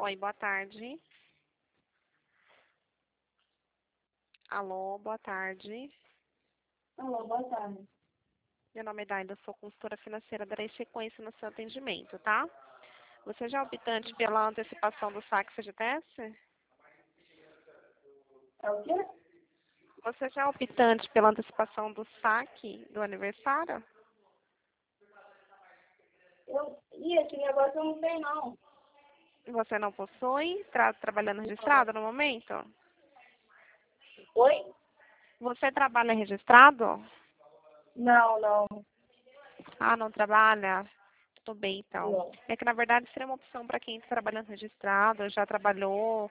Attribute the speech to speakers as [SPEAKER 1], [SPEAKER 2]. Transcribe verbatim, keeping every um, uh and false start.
[SPEAKER 1] Oi, boa tarde. Alô, boa tarde.
[SPEAKER 2] Alô, boa tarde.
[SPEAKER 1] Meu nome é Daila, sou consultora financeira, darei sequência no seu atendimento, tá? Você já é optante pela antecipação do saque C G T S?
[SPEAKER 2] É o quê?
[SPEAKER 1] Você já é optante pela antecipação do saque do aniversário?
[SPEAKER 2] Eu... Ih, esse negócio eu não sei, não.
[SPEAKER 1] Você não possui? Está trabalhando registrado no momento?
[SPEAKER 2] Oi?
[SPEAKER 1] Você trabalha registrado?
[SPEAKER 2] Não, não.
[SPEAKER 1] Ah, não trabalha? Tudo bem, então.
[SPEAKER 2] Não.
[SPEAKER 1] É que, na verdade, seria uma opção para quem está trabalhando registrado, já trabalhou